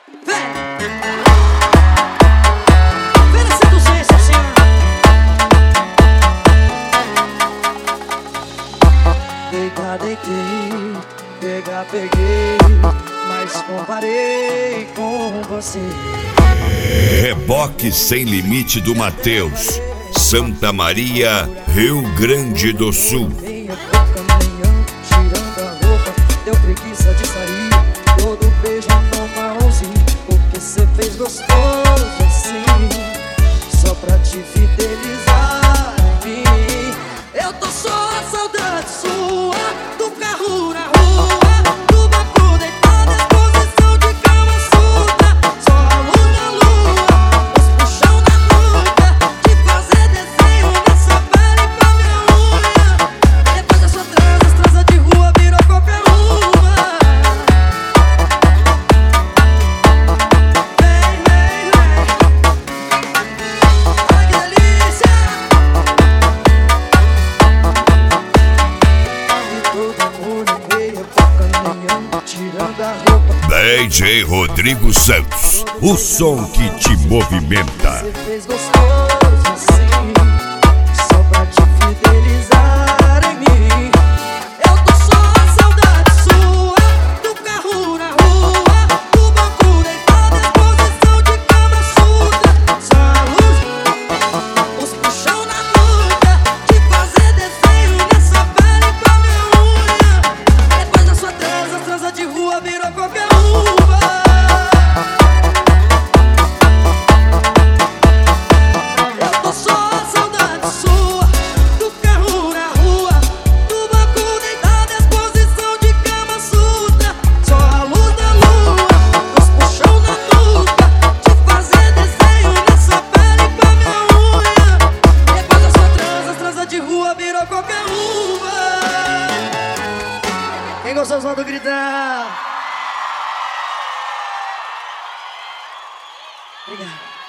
Vem na seduzência, senhor. Deitar, deitei, pegar, peguei, mas comparei com você. Reboque Sem Limite do Mateus, Santa Maria, Rio Grande do Sul. Meia boca, manhã, tirando a roupa, deu preguiça de sair. Todo beijo no marronzinho, porque cê fez gostoso assim, só pra te fidelizar em mim. Eu tô só a saudade sua, do carro na rua, do banco deitado, exposição de cama suja. Só a luz da lua, os puxão na nuca, de fazer desenho nessa pele com a minha unha. Depois da sua transa de rua virou qualquer uma. Vem, vem, vem. Ai que delícia. E todo amor na meia boca, manhã, tirando a roupa. DJ Rodrigo Santos, o som que te movimenta. Você fez gostoso assim, só pra te fidelizar em mim. Eu tô só a saudade sua, do carro na rua, do banco deitado, exposição de cama suja. Só a luz, os puxão na nuca, de fazer desenho nessa pele com a minha unha. Depois da sua transa de rua virou qualquer uma. Eu tô só a saudade sua, do carro na rua, do banco deitado, exposição de cama suja. Só a luz da lua, os puxão na nuca, de fazer desenho nessa pele com a minha unha. Depois da sua transa de rua virou qualquer uma. Quem gostou só do gritar? Obrigado.